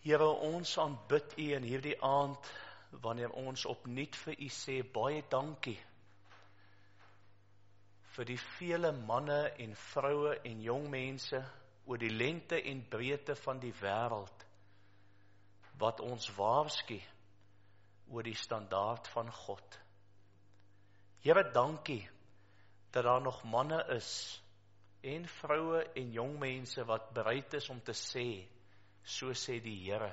Here, ons aanbid U in hierdie aand, wanneer ons opnuut vir U sê, baie dankie vir die vele manne en vroue en jong mense oor die lengte en breedte van die wêreld, wat ons waarsku oor die standaard van God. Here, dankie dat daar nog manne is en vroue en jong mense wat bereid is om te sê, so sê die Here.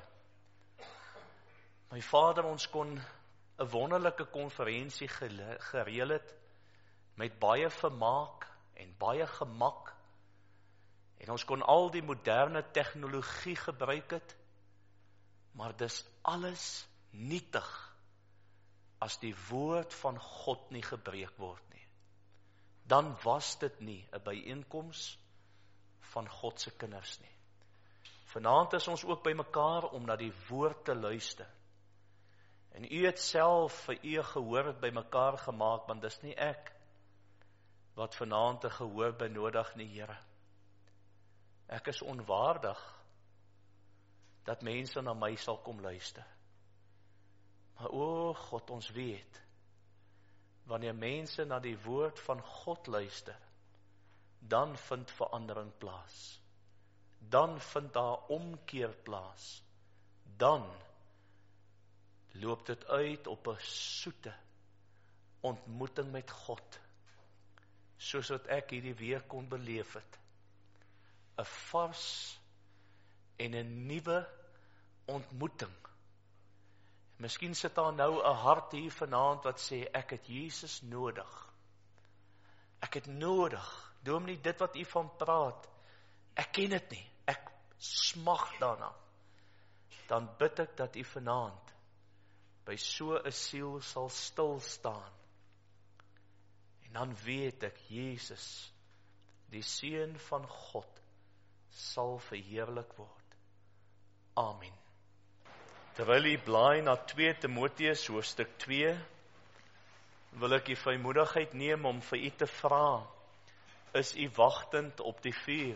My Vader, ons kon 'n wonderlike konferensie gereël het met baie vermaak en baie gemak, en ons kon al die moderne tegnologie gebruik het, maar dis alles nietig as die woord van God nie gebreek word nie. Dan was dit nie 'n byeenkoms van God se kinders nie. Vanaand is ons ook by mekaar om na die woord te luister. En U het self vir U gehoor by mekaar gemaak, want dis nie ek wat vanaand 'n gehoor benodig nie, Here. Ek is onwaardig dat mense na my sal kom luister. Maar o God, ons weet, wanneer mense na die woord van God luister, dan vind verandering plaas. Dan vind daar omkeer plaas. Dan loop dit uit op 'n soete ontmoeting met God, soos wat ek hierdie week kon beleef het. 'n Vars en 'n nuwe ontmoeting. Miskien sit daar nou 'n hart hier vanaand wat sê, ek het Jesus nodig. Ek het nodig. Dominee, dit wat U van praat, ek ken dit nie. Ek smag daarna. Dan bid ek dat U vanaand by so 'n siel sal stil staan. En dan weet ek, Jesus, die Seun van God, sal verheerlik word. Amen. Terwyl U blaai na 2 Timoteus hoofstuk 2, wil ek U vrymoedigheid neem om vir U te vra, is U wagtend op die vuur?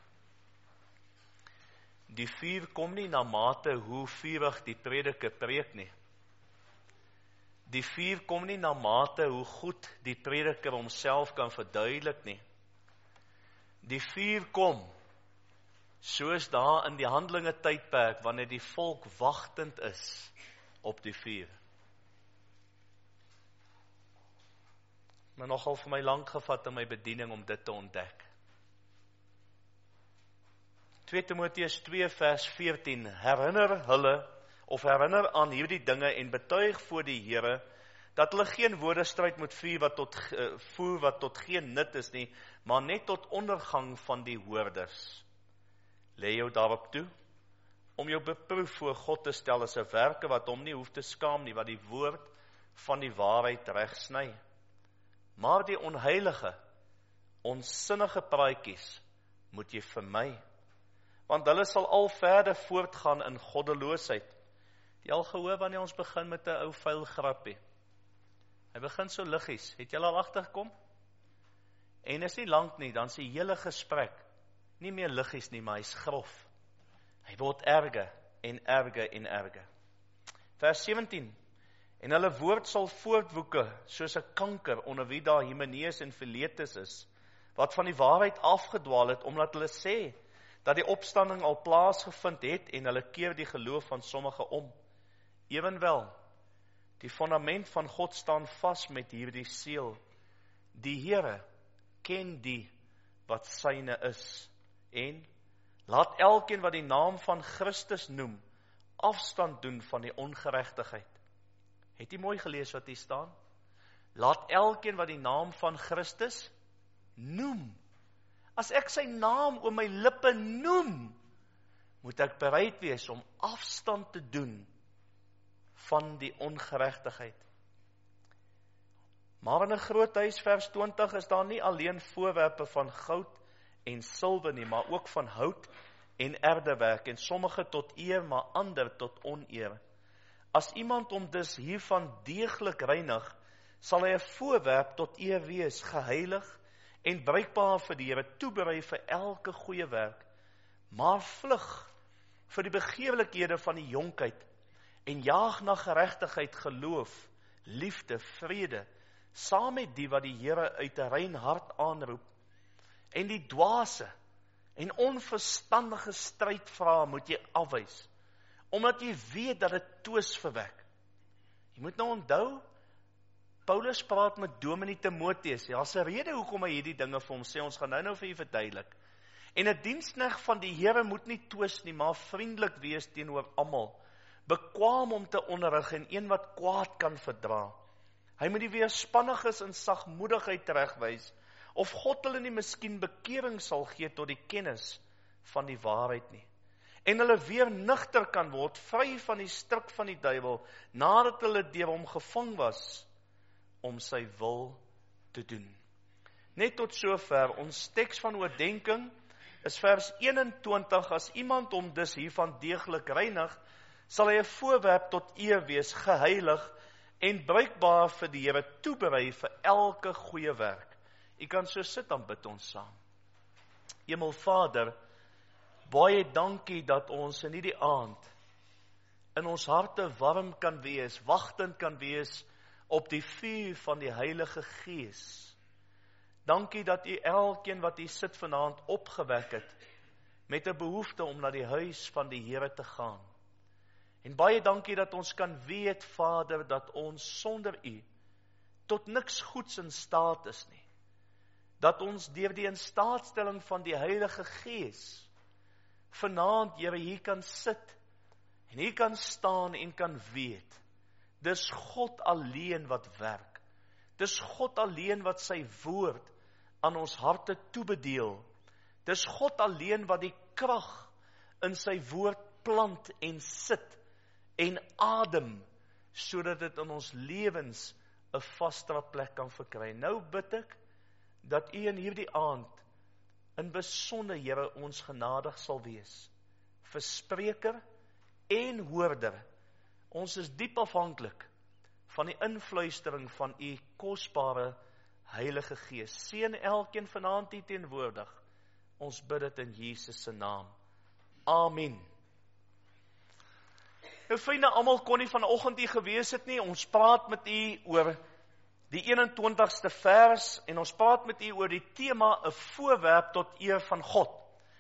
Die vuur kom nie na mate hoe vurig die prediker preek nie. Die vuur kom nie na mate hoe goed die prediker homself kan verduidelik nie. Die vuur kom soos daar in die Handelinge tydperk, wanneer die volk wagtend is op die vuur. Maar nogal vir my lank gevat in my bediening om dit te ontdek. 2 Timoteus 2 vers 14, herinner aan hierdie dinge en betuig voor die Here, dat hulle geen woordestryd moet voer wat tot geen nut is nie, maar net tot ondergang van die hoorders. Lê jou daarop toe, om jou beproef voor God te stel as 'n werker wat hom nie hoef te skaam nie, wat die woord van die waarheid regsny. Maar die onheilige, onsinnige praatjies moet jy vermy, want hulle sal al verder voortgaan in goddeloosheid. Jy al gehoor wanneer ons begin met 'n ou vuil grappie? Hy begin so liggies. Het jy al agtergekom? En is nie lank nie, dan is die hele gesprek nie meer liggies nie, maar hy's grof. Hy word erger en erger en erger. Vers 17. En hulle woord sal voortwoeke soos 'n kanker onder wie daar Hymeneus en Philetus is, wat van die waarheid afgedwaal het, omdat hulle sê dat die opstanding al plaasgevind het en hulle keer die geloof van sommige om. Ewenwel, die fundament van God staan vas met hierdie seël. Die Here ken die wat syne is, en laat elkeen wat die naam van Christus noem, afstand doen van die ongeregtigheid. Het jy mooi gelees wat hier staan? Laat elkeen wat die naam van Christus noem. As ek sy naam oor my lippe noem, moet ek bereid wees om afstand te doen van die ongeregtigheid. Maar in 'n groot huis, vers 20, is daar nie alleen voorwerpe van goud en silwer nie, maar ook van hout en erdewerk, en sommige tot eer, maar ander tot oneer. As iemand hom dus hiervan deeglik reinig, sal hy 'n voorwerp tot eer wees, geheilig en bruikbaar vir die Here, toeberei vir elke goeie werk. Maar vlug vir die begeerlikhede van die jonkheid, en jaag na geregtigheid, geloof, liefde, vrede, saam met die wat die Here uit 'n rein hart aanroep, en die dwaase en onverstandige strydvrae moet jy afwys, omdat jy weet dat dit twis verwek. Jy moet nou onthou, Paulus praat met Dominee Timoteus. Daar's 'n rede hoekom hy hierdie dinge vir hom sê. Ons gaan nou vir u verduidelik. En 'n diensknegt van die Here moet nie twis nie, maar vriendelik wees teenoor almal, bekwaam om te onderrig en een wat kwaad kan verdra. Hy moet die weerspanniges in sagmoedigheid teregwys, of God hulle nie miskien bekering sal gee tot die kennis van die waarheid nie. En hulle weer nugter kan word, vry van die stryk van die duiwel, nadat hulle deur hom gevang was, om sy wil te doen. Net tot sover, ons teks van oordenking is vers 21, as iemand hom dus hiervan deeglik reinig, sal hy 'n voorwerp tot eer wees, geheilig en bruikbaar vir die Here, toeberei vir elke goeie werk. U kan so sit, dan bid ons saam. Hemelvader, baie dankie dat ons in hierdie aand in ons harte warm kan wees, wagtend kan wees op die vuur van die Heilige Gees. Dankie dat u elkeen wat hier sit vanaand opgewek het, met 'n behoefte om na die huis van die Here te gaan. En baie dankie dat ons kan weet, Vader, dat ons sonder u tot niks goeds in staat is nie. Dat ons deur die instaatstelling van die Heilige Gees vanaand, Here, hier kan sit en hier kan staan en kan weet, dis God alleen wat werk. Dis God alleen wat sy woord aan ons harte toebedeel. Dis God alleen wat die krag in sy woord plant en sit en adem, sodat dit in ons lewens 'n vaste plek kan verkry. Nou bid ek dat u in hierdie aand in besonder, Here, ons genadig sal wees, vir spreker en hoorder. Ons is diep afhanklik van die invluistering van u kosbare Heilige Gees. Seën elkeen vanaand hier teenwoordig. Ons bid dit in Jesus se naam. Amen. Nou vriende, almal kon nie vanoggend hier gewees het nie. Ons praat met u oor die 21ste vers en ons praat met u oor die tema 'n voorwerp tot eer van God.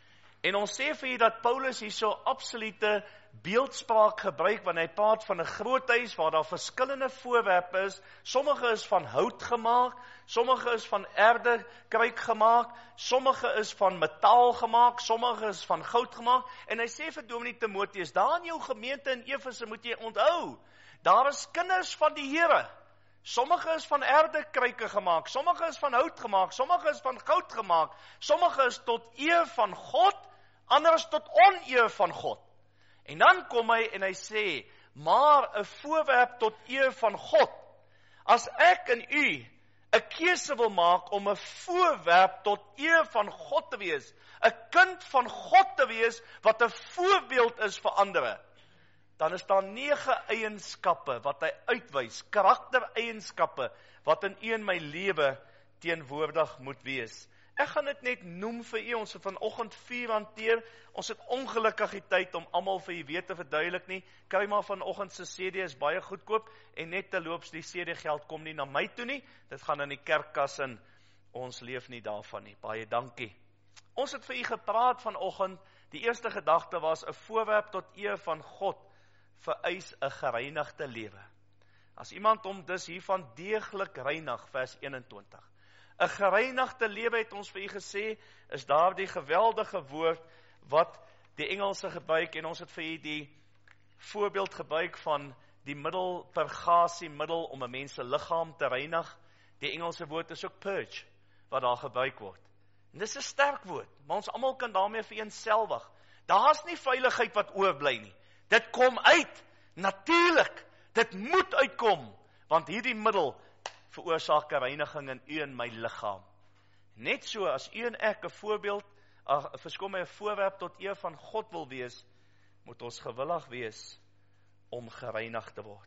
En ons sê vir u dat Paulus hier so absolute beeldspraak gebruik wanneer hy praat van 'n groot huis waar daar verskillende voorwerpe is. Sommige is van hout gemaak, sommige is van erdekruik gemaak, sommige is van metaal gemaak, sommige is van goud gemaak. En hy sê vir Dominee Timoteus, daar in jou gemeente in Efese moet jy onthou, daar is kinders van die Here. Sommige is van erdekruike gemaak, sommige is van hout gemaak, sommige is van goud gemaak, sommige is tot eer van God, ander is tot oneer van God. En dan kom hy en hy sê, maar 'n voorwerp tot eer van God. As ek en u 'n keuse wil maak om 'n voorwerp tot eer van God te wees, 'n kind van God te wees wat 'n voorbeeld is vir ander, dan is daar 9 eienskappe wat hy uitwys, karaktereienskappe wat in u en my lewe teenwoordig moet wees. Ek gaan dit net noem vir u, ons het vanoggend 4 hanteer, ons het ongelukkig die tyd om almal vir u weer te verduidelik nie, kry maar vanoggend se CD is baie goedkoop, en net terloops, die CD geld kom nie na my toe nie, dit gaan in die kerkkas in, ons leef nie daarvan nie, baie dankie. Ons het vir u gepraat vanoggend, die eerste gedagte was, 'n voorwerp tot eer van God, vereis 'n gereinigde lewe. As iemand hom dus hiervan deeglik reinig, vers 21, 'n gereinigde lewe het ons vir u gesê, is daardie geweldige woord wat die Engelse gebruik, en ons het vir u die voorbeeld gebruik van die middel, purgasiemiddel om 'n mens se liggaam te reinig. Die Engelse woord is ook purge, wat daar gebruik word. En dis 'n sterk woord, maar ons almal kan daarmee vereenselwig. Daar's nie veiligheid wat oorbly nie. Dit kom uit, natuurlik, dit moet uitkom, want hierdie middel veroorsaak 'n reiniging in u en my liggaam. Net so as u en ek 'n voorbeeld, 'n voorwerp tot eer van God wil wees, moet ons gewillig wees om gereinig te word.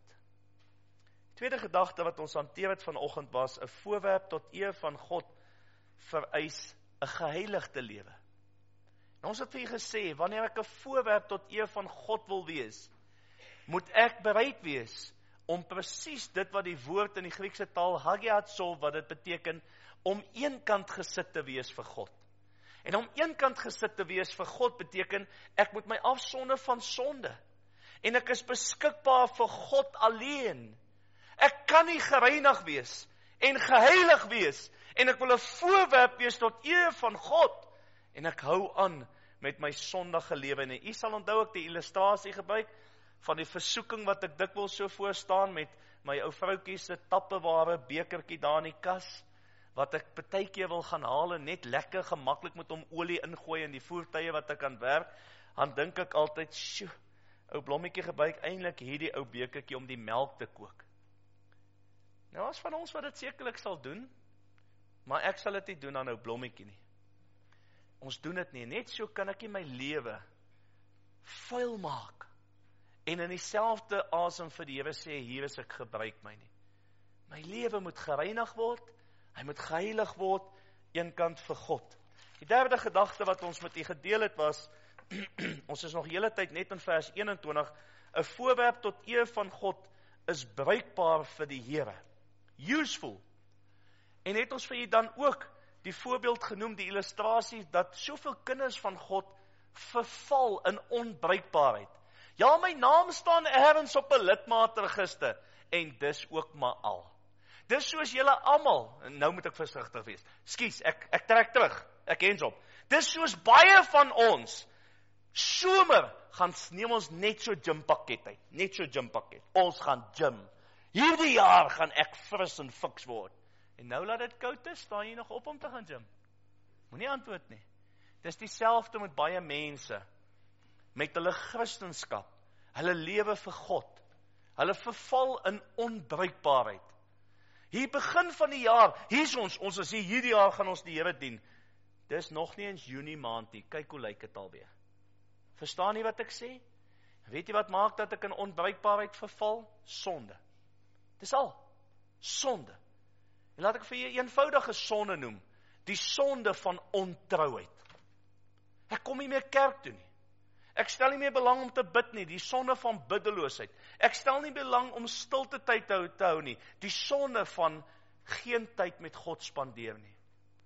Tweede gedagte wat ons hanteer het vanoggend was, 'n voorwerp tot eer van God vereis 'n geheiligde lewe. En ons het vir julle gesê, wanneer ek 'n voorwerp tot eer van God wil wees, moet ek bereid wees om presies dit wat die woord in die Griekse taal hagiazo, wat dit beteken, om eenkant gesit te wees vir God. En om eenkant gesit te wees vir God beteken, ek moet my afsonder van sonde. En ek is beskikbaar vir God alleen. Ek kan nie gereinig wees en geheilig wees, en ek wil 'n voorwerp wees tot eer van God, en ek hou aan met my sondige lewe. En u sal onthou ek die illustrasie gebruik van die versoeking wat ek dikwels so voor staan met my ou vroutjie se tappeware bekertjie daar in die kas, wat ek partykeer wil gaan haal en net lekker gemaklik met hom olie ingooi in die voertuie wat ek kan werk, dan dink ek altyd, sjoe, ou blommetjie gebruik eintlik hierdie ou bekertjie om die melk te kook. Nou as van ons wat dit sekerlik sal doen, maar ek sal dit nie doen aan ou blommetjie nie. Ons doen dit nie, net so kan ek nie my lewe vuil maak, en in dieselfde asem vir die Here sê, hier is ek, gebruik my nie. My lewe moet gereinig word, hy moet geheilig word, eenkant vir God. Die derde gedagte wat ons met u gedeel het was, ons is nog hele tyd net in vers 21, 'n voorwerp tot eer van God is bruikbaar vir die Here. Useful. En het ons vir u dan ook die voorbeeld genoem, die illustrasie, dat soveel kinders van God verval in onbruikbaarheid. Ja, my naam staan ergens op 'n lidmaatregister, en dis ook maar al. Dis soos julle almal, en nou moet ek versigtig wees, skus, ek trek terug, ek hens op. Dis soos baie van ons, somer gaan neem ons net so gympakket uit, net so gympakket, ons gaan gym. Hierdie jaar gaan ek fris en fiks word. En nou laat dit koud is, staan jy nog op om te gaan gym? Moenie antwoord nie. Dis dieselfde met baie mense, met hulle Christenskap, hulle lewe vir God, hulle verval in onbruikbaarheid. Hier begin van die jaar, hier is ons is hierdie jaar gaan ons die Here dien. Dis nog nie eens Junie maand nie, kyk hoe lyk dit alweer. Verstaan jy wat ek sê? Weet jy wat maak dat ek in onbruikbaarheid verval? Sonde. Dis al, sonde. En laat ek vir jy 'n eenvoudige sonde noem, die sonde van ontrouheid. Ek kom nie meer kerk toe nie. Ek stel nie meer belang om te bid nie, die sonde van biddeloosheid. Ek stel nie belang om stilte tyd te hou nie, die sonde van geen tyd met God spandeer nie.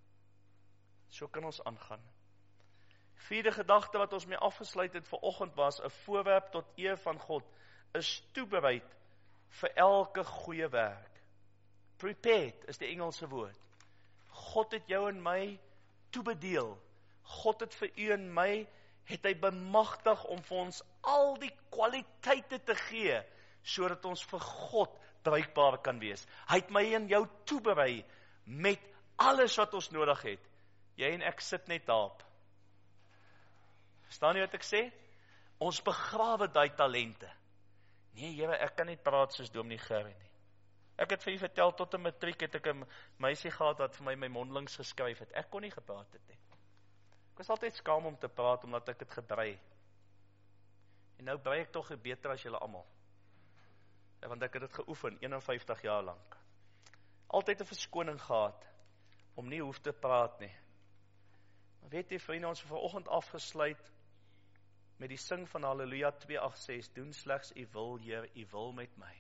So kan ons aangaan. Vierde gedagte wat ons mee afgesluit het vanoggend was, 'n voorwerp tot eer van God is toebereid vir elke goeie werk. Prepared is die Engelse woord. God het jou en my toebedeel. God het vir u en my, het hy bemagtig om vir ons al die kwaliteite te gee, sodat ons vir God bruikbaar kan wees. Hy het my en jou toeberei met alles wat ons nodig het. Jy en ek sit net daarop. Verstaan jy wat ek sê? Ons begrawe daai talente. Nee, Here, ek kan nie praat soos Dominee Gerrie nie. Ek het vir u vertel, tot 'n matriek het ek 'n meisie gehad wat vir my mondelings geskryf het. Ek kon nie gepraat het nie. Ek was altyd skaam om te praat, omdat ek het gebrei. En nou brei ek tog beter as julle almal. Want ek het dit geoefen, 51 jaar lank. Altyd 'n verskoning gehad, om nie hoef te praat nie. Maar weet jy, vriende, ons het vanoggend afgesluit, met die sing van Halleluja 286, doen slegs u wil, Heer, u wil met my.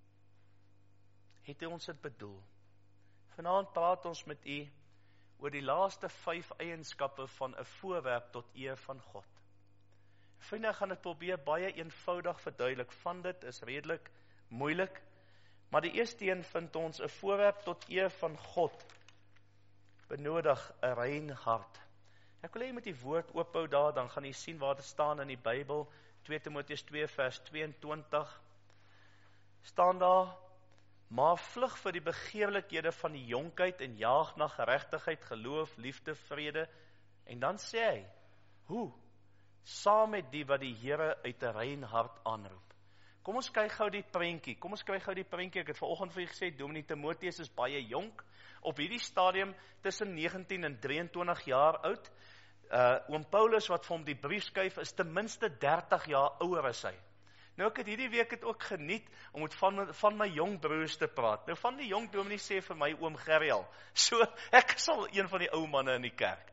Het u ons dit bedoel? Vanaand praat ons met u, oor die laaste 5 eienskappe van 'n voorwerp tot eer van God. Vriende, ek gaan dit probeer baie eenvoudig verduidelik, van dit is redelik moeilik, maar die eerste een vind ons, 'n voorwerp tot eer van God, benodig 'n rein hart. Ek wil hê jy moet die woord oophou daar, dan gaan jy sien waar dit staan in die Bybel, 2 Timoteus 2 vers 22, staan daar, maar vlug vir die begeerlikhede van die jonkheid en jaag na geregtigheid, geloof, liefde, vrede. En dan sê hy, hoe? Saam met die wat die Here uit 'n rein hart aanroep. Kom ons kyk gou die prentjie. Ek het vanoggend vir julle gesê, Dominee Timoteus is baie jonk, op hierdie stadium tussen 19 en 23 jaar oud. Oom Paulus wat vir hom die brief skryf, is ten minste 30 jaar ouer as hy. Nou ek het hierdie week het ook geniet om met van my jong broers te praat. Nou van die jong dominee sê vir my oom Gerrie al, so ek is al een van die ou manne in die kerk.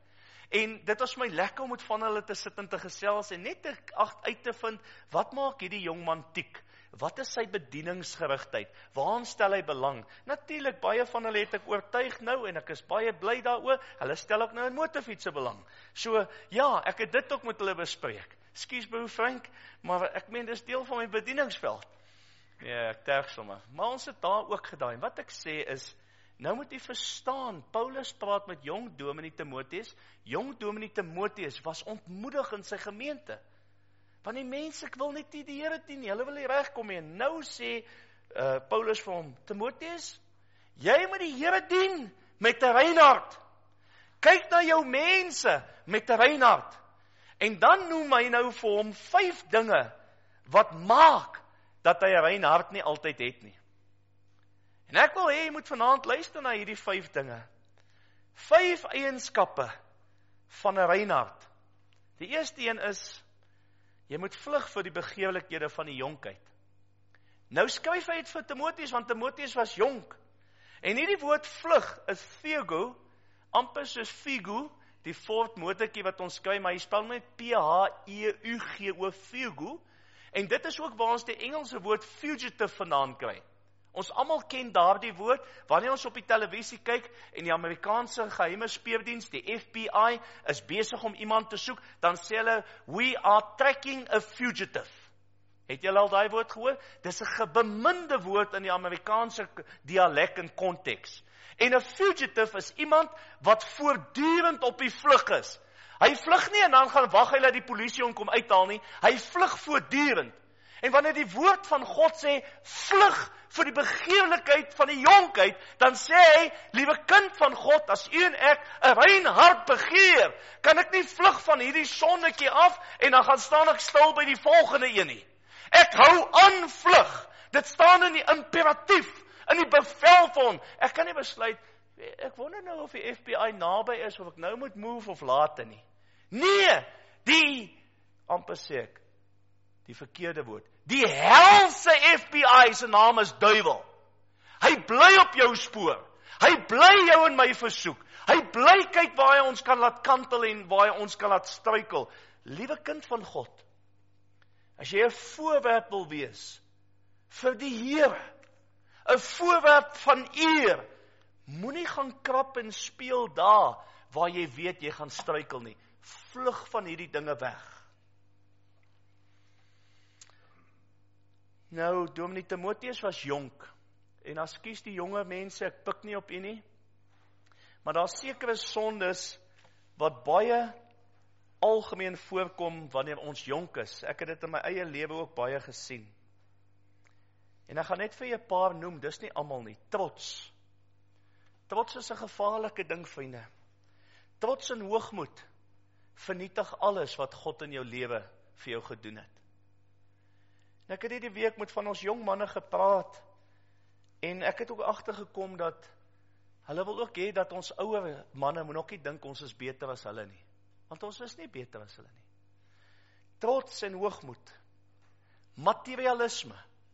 En dit was my lekker om met van hulle te sit en te gesels en net uit te vind, wat maak hierdie jongman tiek? Wat is sy bedieningsgerigtheid? Waaraan stel hy belang? Natuurlik, baie van hulle het ek oortuig nou en ek is baie bly daaroor. Hulle stel ook nou in motorfietsse belang. So, ja, ek het dit ook met hulle bespreek. Ekskuus broer Frank, maar ek meen dis deel van my bedieningsveld. Ja, ek terg sommer. Maar ons het daar ook gedaan. Wat ek sê is, nou moet jy verstaan, Paulus praat met jong dominee Timotheus. Jong dominee Timotheus was ontmoedig in sy gemeente. Want die mense, ek wil net nie die Here dien nie, hulle wil nie regkom nie. En nou sê Paulus vir hom, Timotheus, jy moet die Here dien met 'n rein hart. Kyk na jou mense met 'n rein hart. En dan noem hy nou vir hom 5 dinge wat maak dat hy 'n rein hart nie altyd het nie. En ek wil hê jy moet vanaand luister na hierdie 5 dinge. 5 eienskappe van 'n rein hart. Die eerste een is, jy moet vlug vir die begeerlikhede van die jonkheid. Nou skryf hy dit vir Timotheus, want Timotheus was jonk. En hierdie woord vlug is phego, amper soos figo, die Ford motortjie wat ons kry, maar hy spel met P-H-E-U-G-O, phego. En dit is ook waar ons die Engelse woord fugitive vandaan kry. Ons almal ken daardie woord, wanneer ons op die televisie kyk en die Amerikaanse geheime speurdiens, die FBI, is besig om iemand te soek, dan sê hulle, we are tracking a fugitive. Het julle al daai woord gehoor? Dis 'n beminde woord in die Amerikaanse dialek en konteks. En 'n fugitive is iemand wat voortdurend op die vlug is. Hy vlug nie en dan gaan wag hy dat die polisie hom kom uithaal nie. Hy vlug voortdurend. En wanneer die woord van God sê, vlug vir die begeerlikheid van die jonkheid, dan sê hy, liewe kind van God, as u en ek 'n rein hart begeer, kan ek nie vlug van hierdie sonnetjie af, en dan gaan staan ek stil by die volgende een nie. Ek hou aan vlug. Dit staan in die imperatief, in die bevel vir hom. Ek kan nie besluit, ek wonder nou of die FBI naby is, of ek nou moet move of later nie. Nee, amper sê ek, die verkeerde woord. Die helse FBI se naam is duiwel. Hy bly op jou spoor. Hy bly jou en my versoek. Hy bly kyk waar hy ons kan laat kantel en waar hy ons kan laat struikel. Liewe kind van God, as jy 'n voorwerp wil wees vir die Here, 'n voorwerp van eer, moenie gaan krap en speel daar waar jy weet jy gaan struikel nie. Vlug van hierdie dinge weg. Nou, dominee Timotheus was jonk, en as kies die jonge mense, ek pik nie op u nie, maar daar sekere sondes, wat baie algemeen voorkom, wanneer ons jonk is. Ek het dit in my eie lewe ook baie gesien. En ek gaan net vir jy 'n paar noem, dis nie almal nie. Trots. Trots is 'n gevaarlike ding, vriende. Trots en hoogmoed vernietig alles wat God in jou lewe vir jou gedoen het. En ek het hierdie week met van ons jong manne gepraat, en ek het ook agtergekom dat hulle wil ook hê dat ons ouer manne moet ook nie dink ons is beter as hulle nie. Want ons is nie beter as hulle nie. Trots en hoogmoed. Materialisme.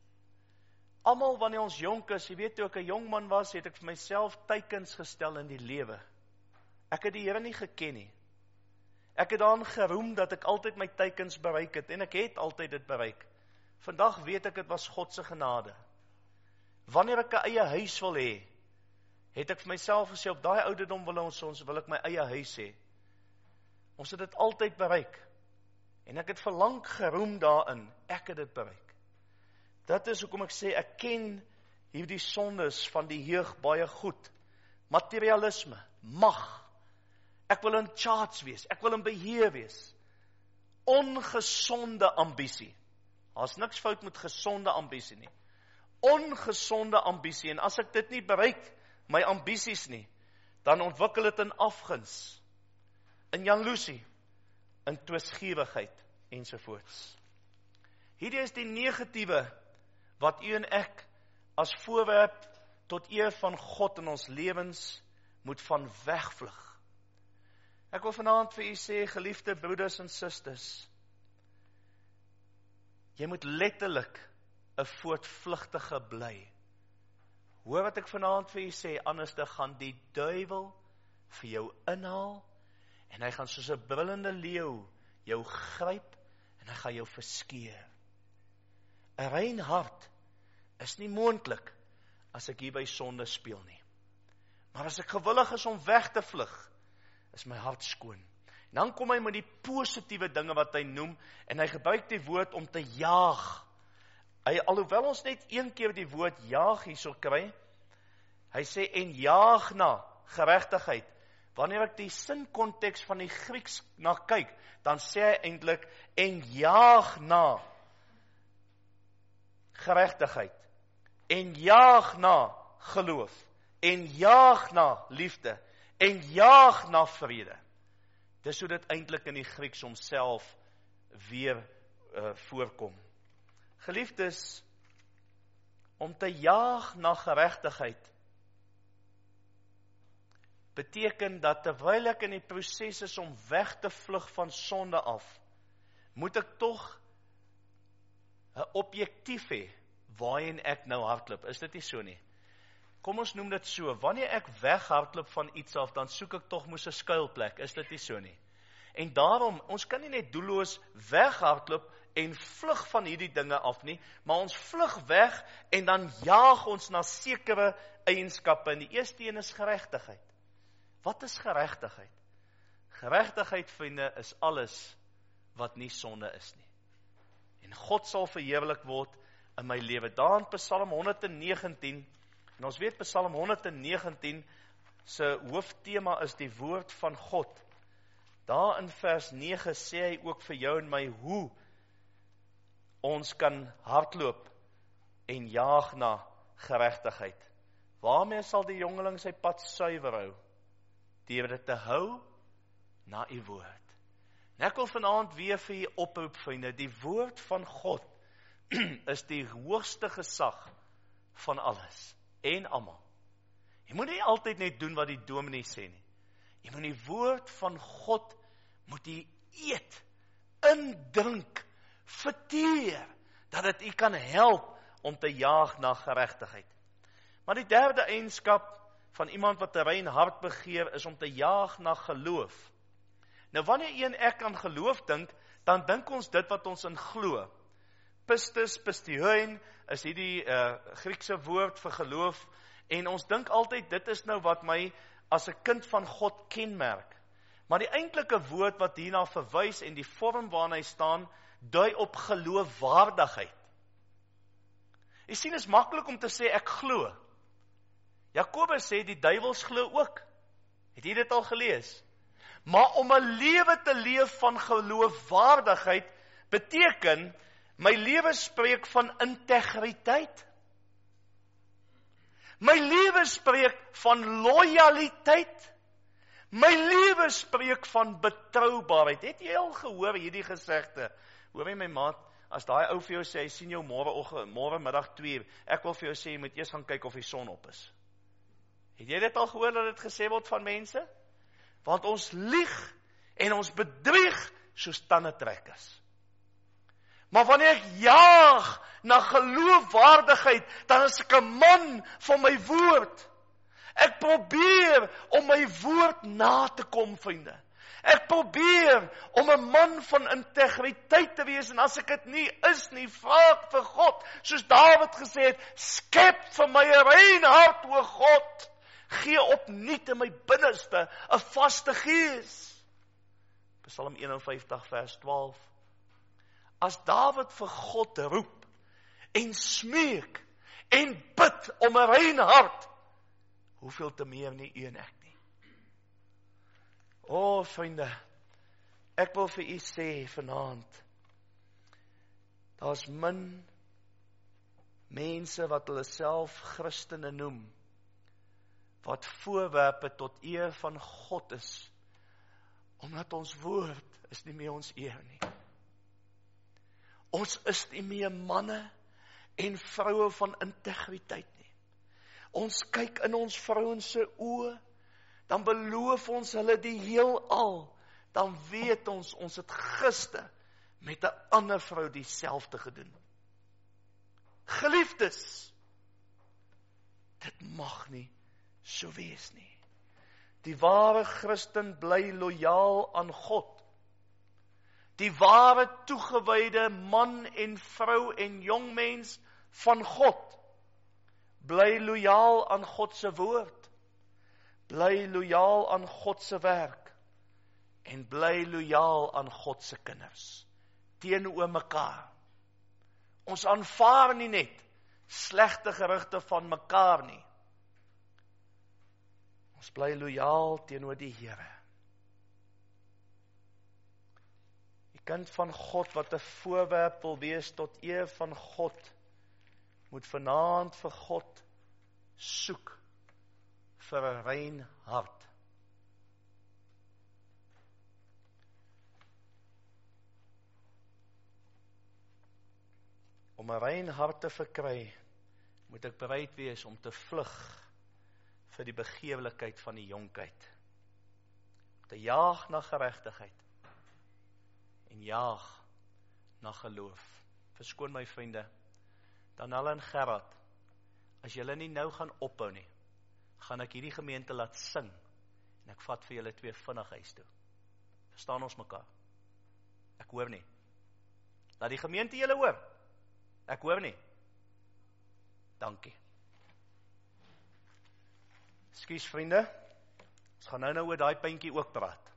Almal wanneer ons jonk is, jy weet toe ek 'n jong man was, het ek vir myself teikens gestel in die lewe. Ek het die Here nie geken nie. Ek het daarin geroem dat ek altyd my teikens bereik het, en ek het altyd dit bereik. Vandag weet ek, dit was God se genade. Wanneer ek 'n eie huis wil hê, het ek vir myself gesê, op daai ouderdom wil ek my eie huis hê. Ons het dit altyd bereik. En ek het verlang geroem daarin, ek het dit bereik. Dit is hoekom ek sê, ek ken hierdie sondes van die jeug baie goed. Materialisme, mag. Ek wil in charge wees, ek wil in beheer wees. Ongesonde ambisie. Daar's niks fout met gesonde ambisie nie. Ongesonde ambisie, en as ek dit nie bereik, my ambisies nie, dan ontwikkel dit in afguns, in jaloesie, in twisgierigheid, ensovoorts. Hierdie is die negatiewe, wat u en ek, as voorwerp, tot eer van God in ons lewens, moet van wegvlug. Ek wil vanaand vir u sê, geliefde broeders en susters, jy moet letterlik 'n voortvlugtige bly. Hoor wat ek vanaand vir u sê, anders dan gaan die duiwel vir jou inhaal En hy gaan soos 'n brullende leeu jou gryp en hy gaan jou verskeer. 'n Rein hart is nie moontlik as ek hier by sonde speel nie. Maar as ek gewillig is om weg te vlug, is my hart skoon. En dan kom hy met die positiewe dinge wat hy noem, en hy gebruik die woord om te jaag. Alhoewel ons net een keer die woord jaag hierso kry, hy sê, en jaag na geregtigheid. Wanneer ek die sinkonteks van die Grieks na kyk, dan sê hy eintlik, en jaag na geregtigheid, en jaag na geloof, en jaag na liefde, en jaag na vrede. Dis hoe dit eintlik in die Grieks homself weer voorkom. Geliefdes, om te jaag na geregtigheid beteken dat terwyl ek in die proses is om weg te vlug van sonde af, moet ek tog 'n objektief hê waarheen ek nou hardloop. Is dit nie so nie? Kom ons noem dit so, wanneer ek weghardloop van iets af, dan soek ek tog mos 'n skuilplek. Is dit nie so nie? En daarom, ons kan nie net doelloos weghardloop en vlug van hierdie dinge af nie, maar ons vlug weg en dan jaag ons na sekere eienskappe. En die eerste een is geregtigheid. Wat is geregtigheid? Geregtigheid, vriende, is alles wat nie sonde is nie. En God sal verheerlik word in my lewe. Daar in Psalm 119, en ons weet Psalm 119 se hooftema is die woord van God. Daar in vers 9 sê hy ook vir jou en my hoe ons kan hardloop en jaag na geregtigheid. Waarmee sal die jongeling sy pad suiwer hou? Deur dit te hou na u woord. En ek wil vanaand weer vir u oproep, vriende, die woord van God is die hoogste gesag van alles en almal. Jy moet nie altyd net doen wat die dominee sê nie. Jy moet die woord van God moet jy eet, indrink, verteer, dat dit u kan help om te jaag na geregtigheid. Maar die derde eienskap van iemand wat 'n rein hart begeer, is om te jaag na geloof. Nou wanneer een ek aan geloof dink, dan dink ons dit wat ons in glo. Pistis, pisteuein, is hierdie Griekse woord vir geloof, en ons dink altyd, dit is nou wat my as 'n kind van God kenmerk. Maar die eintlike woord wat hierna verwys en die vorm waarna hy staan, dui op geloofwaardigheid. Jy sien, is maklik om te sê ek glo. Jakobus sê die duiwels glo ook. Het jy dit al gelees? Maar om 'n lewe te leef van geloofwaardigheid beteken my lewe spreek van integriteit. My lewe spreek van lojaliteit. My lewe spreek van betroubaarheid. Het jy al gehoor hierdie gesegde? Hoor jy my maat, as daai ou vir jou sê, hy sien jou môre middag 2 uur, ek wil vir jou sê, jy moet eers gaan kyk of die son op is. Het jy dit al gehoor dat dit gesê word van mense? Want ons lieg en ons bedrieg soos tandetrekkers. Maar wanneer ek jaag na geloofwaardigheid, dan is ek 'n man van my woord. Ek probeer om my woord na te kom, vriende. Ek probeer om 'n man van integriteit te wees, en as ek dit nie is nie, vra ek vir God, soos Dawid gesê het, skep vir my 'n rein hart, o God. Gee opnuut in my binneste 'n vaste gees. Psalm 51 vers 12. As Dawid vir God roep en smeek en bid om 'n rein hart, hoeveel te meer nie u en ek nie. O, vriende, ek wil vir u sê vanaand, daar's min mense wat hulle self Christene noem, wat voorwerpe tot eer van God is, omdat ons woord is nie meer ons eer nie. Ons is nie meer manne en vroue van integriteit nie. Ons kyk in ons vrouens se oë, dan beloof ons hulle die heelal, dan weet ons het gister met 'n ander vrou dieselfde gedoen. Geliefdes, dit mag nie so wees nie. Die ware Christen bly lojaal aan God. Die ware toegewyde man en vrou en jong mens van God, bly lojaal aan God se woord, bly lojaal aan God se werk, en bly lojaal aan God se kinders, teenoor mekaar. Ons aanvaar nie net slegte gerugte van mekaar nie. Ons bly lojaal teenoor die Here. Die kind van God wat 'n voorwerp wil wees tot eer van God, moet vanaand vir God soek vir 'n rein hart. Om 'n rein hart te verkry, moet ek bereid wees om te vlug vir die begeerlikheid van die jonkheid. Te jaag na geregtigheid en jaag na geloof. Verskoon my vriende, Danelle en Gerard, as julle nie nou gaan ophou nie, gaan ek hierdie gemeente laat sing, en ek vat vir julle 2 vinnig huis toe. Verstaan ons mekaar? Ek hoor nie. Laat die gemeente julle hoor. Ek hoor nie. Dankie. Ekskuus vriende, ons gaan nou oor daai puntjie ook praat.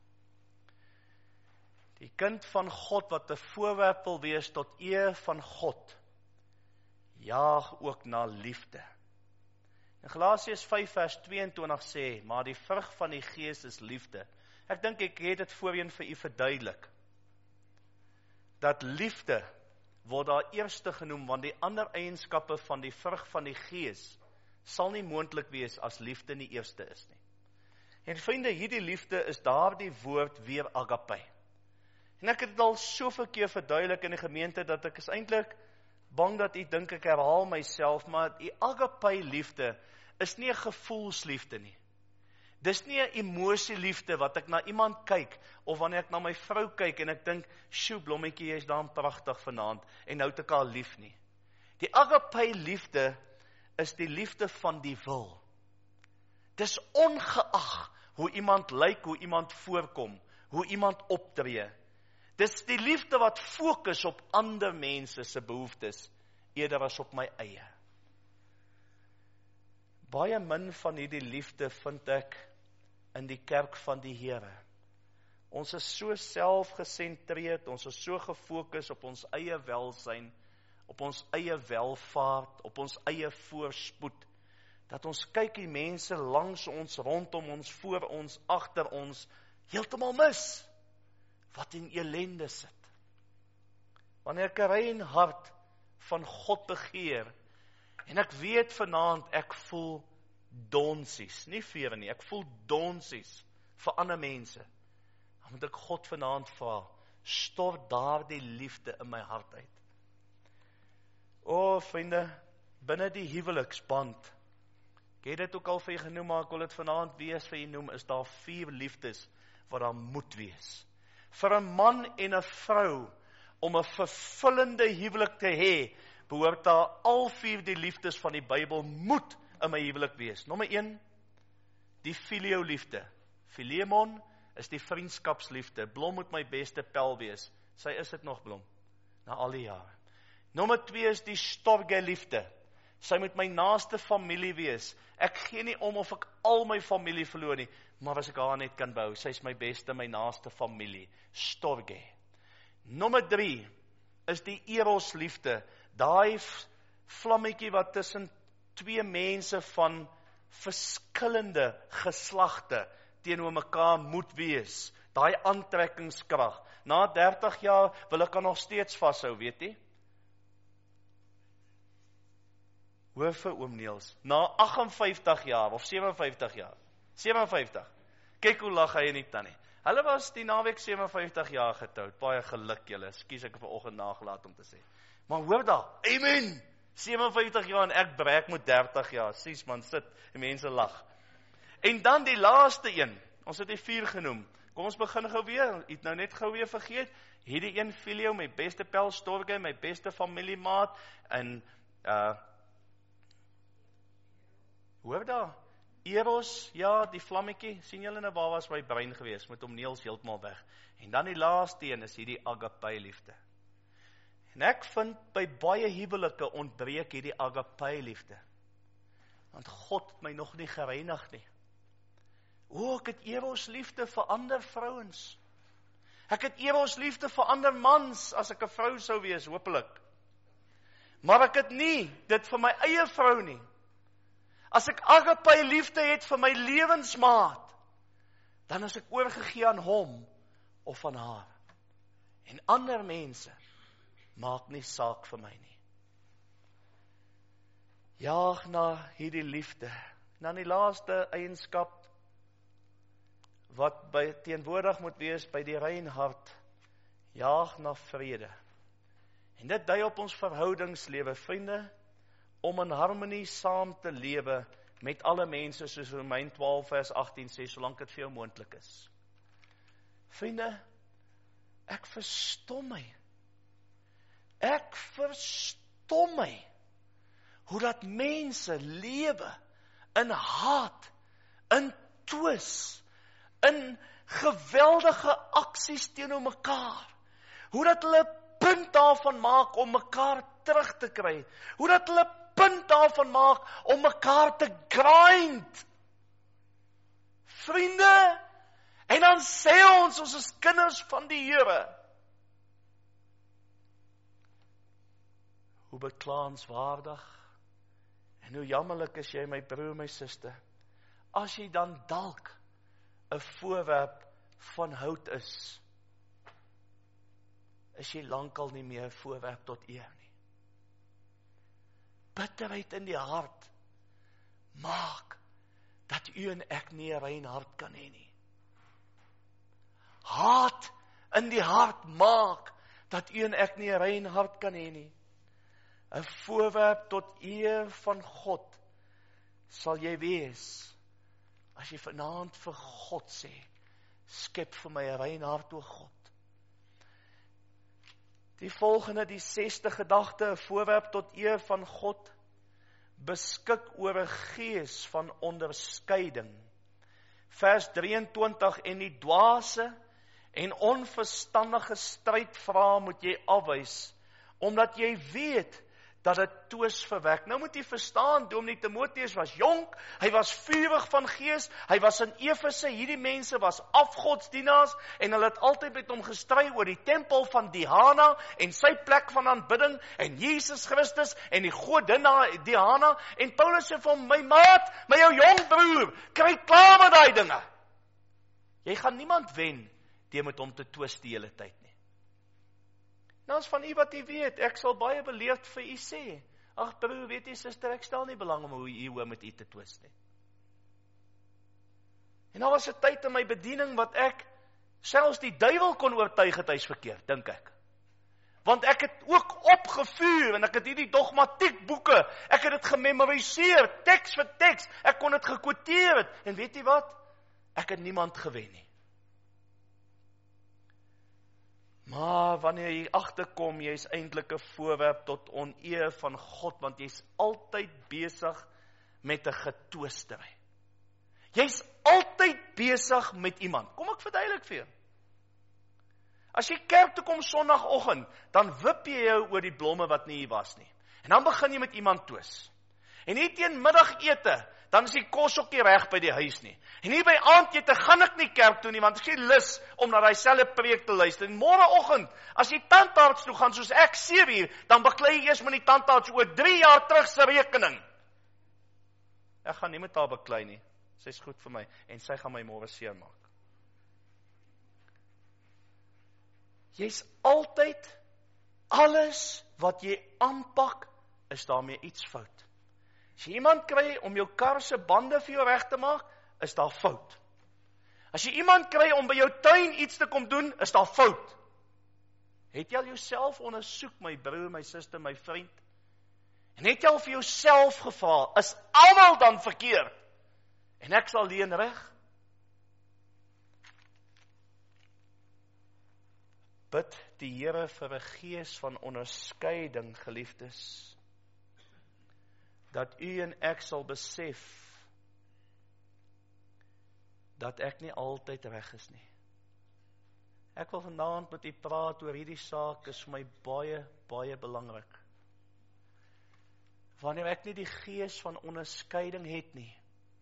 Die kind van God wat 'n voorwerp wil wees tot eer van God, jaag ook na liefde. In Galasiërs 5 vers 22 sê, maar die vrug van die Gees is liefde. Ek dink ek het dit voorheen vir u verduidelik. Dat liefde word daar eerste genoem, want die ander eienskappe van die vrug van die Gees sal nie moontlik wees as liefde nie eerste is nie. En vriende, hierdie liefde is daardie woord weer agape. En ek het dit al soveel keer verduidelik in die gemeente, dat ek is eintlik bang dat u dink ek herhaal myself, maar die agape liefde is nie 'n gevoelsliefde nie. Dis nie 'n emosieliefde wat ek na iemand kyk, of wanneer ek na my vrou kyk en ek dink, sjoe blommetjie, jy is daar pragtig vanaand, en nou het ek haar lief nie. Die agape liefde is die liefde van die wil. Dis ongeag hoe iemand lyk, hoe iemand voorkom, hoe iemand optree. Dis die liefde wat fokus op ander mense se behoeftes, eerder as op my eie. Baie min van hierdie liefde vind ek in die kerk van die Here. Ons is so selfgesentreerd, ons is so gefokus op ons eie welsyn, op ons eie welvaart, op ons eie voorspoed, dat ons kyk die mense langs ons, rondom ons, voor ons, agter ons, heeltemal mis, wat in ellende sit. Wanneer ek 'n rein hart van God begeer, en ek weet vanaand, ek voel donsies, nie vere nie, ek voel donsies vir ander mense, dan moet ek God vanaand vra, stort daardie liefde in my hart uit. O vriende, binne die huweliksband, ek het dit ook al vir jy genoem, maar ek wil dit vanaand wees vir jy noem, is daar 4 liefdes wat daar moet wees. Vir 'n man en 'n vrou, om 'n vervullende huwelik te hê, behoort daar al 4 die liefdes van die Bybel moet in my huwelik wees. Nommer 1, die filio liefde. Philemon is die vriendskapsliefde. Blom moet my beste pel wees. Sy is dit nog, Blom, na al die jare. Nommer 2 is die storge liefde. Sy moet my naaste familie wees. Ek gee nie om of ek al my familie verloor nie, maar as ek haar net kan bou, sy is my beste, my naaste familie. Storge. Nommer 3 is die eros liefde. Daai vlammetjie wat tussen 2 mense van verskillende geslagte teenoor mekaar moet wees. Daai aantrekkingskrag. Na 30 jaar wil ek haar nog steeds vashou, weet jy? Hoor vir oom Niels, na 58 jaar of 57 jaar, 57, kyk hoe lag hy in die tannie. Hulle was die naweek 57 jaar getroud, baie geluk julle, ekskuus ek vanoggend nagelaat om te sê. Maar hoor daar, amen, 57 jaar en ek breek met 30 jaar, sies man, sit, die mense lag. En dan die laaste een, ons het die 4 genoem, kom ons begin gou weer, het nou net gou weer vergeet, hierdie een filio, my beste pel storge, my beste familiemaat, en hoor daar, Eros, ja, die vlammetjie, sien julle nou waar was my brein gewees, met hom neels heeltemal weg. En dan die laaste een is hierdie agape liefde. En ek vind by baie huwelike ontbreek hierdie agape liefde. Want God het my nog nie gereinig nie. Ek het eros liefde vir ander vrouens. Ek het eros liefde vir ander mans, as ek 'n vrou sou wees, hopelik. Maar ek het nie dit vir my eie vrou nie. As ek agape liefde het vir my lewensmaat, dan is ek oorgegee aan hom of aan haar. En ander mense maak nie saak vir my nie. Jaag na hierdie liefde. Dan die laaste eienskap wat teenwoordig moet wees by die rein hart, jaag na vrede. En dit dui op ons verhoudingslewe, vriende, om in harmonie saam te lewe met alle mense, soos Romein 12 vers 18 sê, solank dit vir jou moontlik is. Vriende, ek verstom my, hoe dat mense lewe in haat, in twis, in geweldige aksies teenoor mekaar. Hoe dat hulle punt daarvan maak om mekaar terug te kry. Hoe dat hulle punt daarvan maak om mekaar te grind. Vriende, en dan sê ons is kinders van die Here. Hoe beklaanswaardig en hoe jammerlik is jy, my broer, my suster, as jy dan dalk 'n voorwerp van hout is jy lankal nie meer 'n voorwerp tot eer nie. Bitterheid in die hart maak dat u en ek nie 'n rein hart kan hê nie. Haat in die hart maak dat u en ek nie 'n rein hart kan hê nie. 'n voorwerp tot eer van God sal jy wees as jy vanaand vir God sê, skep vir my 'n rein hart, o God. Die volgende, die 6de gedagte, 'n voorwerp tot eer van God, beskik oor 'n gees van onderskeiding. Vers 23, en die dwaase en onverstandige strydvrae moet jy afwys, omdat jy weet dat dit twis verwek. Nou moet jy verstaan, Dominee Timoteus was jonk, hy was vurig van gees, hy was in Efese, hierdie mense was afgodsdienaars, en hulle het altyd met hom gestry oor die tempel van Diana, en sy plek van aanbidding, en Jesus Christus, en die godin Diana, en Paulus sê vir hom, my maat, my jou jong broer, kry klaar met daai dinge. Jy gaan niemand wen, deur met hom te twis die hele tyd nie. Nou as van u wat u weet, ek sal baie beleefd vir u sê, ag broer, weet u suster, ek stel nie belang om hoe u met u te twis nie. En daar was 'n tyd in my bediening wat ek selfs die duiwel kon oortuig het hy's verkeerd, dink ek. Want ek het ook opgevuur, en ek het hierdie dogmatiek boeke, ek het dit gememoriseer, teks vir teks, ek kon dit gekwoteer het, en weet u wat? Ek het niemand gewen nie. Maar wanneer jy agterkom, jy is eintlik 'n voorwerp tot oneer van God, want jy's altyd besig met 'n getwistery. Jy's altyd besig met iemand. Kom ek verduidelik vir jou. As jy kerk toe kom Sondagoggend, dan wip jy jou oor die blomme wat nie hier was nie. En dan begin jy met iemand twis. En hier teen middagete, dan is die kos ook nie reg by die huis nie. En hier by aandete gaan ek nie kerk toe nie, want ek het lus om na daai selfe preek te luister. En môreoggend, as jy tandarts toe gaan soos ek 7 uur, dan beklei jy eers met die tandarts oor 3 jaar terug se rekening. Ek gaan nie met haar beklei nie. Sy's goed vir my en sy gaan my môre seermaak. Jy's altyd, alles wat jy aanpak, is daarmee iets fout. As jy iemand kry om jou kar se bande vir jou reg te maak, is daar fout. As jy iemand kry om by jou tuin iets te kom doen, is daar fout. Het jy al jouself ondersoek, my broer, my suster, my vriend? En het jy al vir jouself gevra, is almal dan verkeerd? En ek sal alleen reg? Bid die Here vir 'n gees van onderskeiding, geliefdes, dat u en ek sal besef dat ek nie altyd reg is nie. Ek wil vanaand met u praat oor hierdie saak, is vir my baie, baie belangrik. Wanneer ek nie die gees van onderskeiding het nie,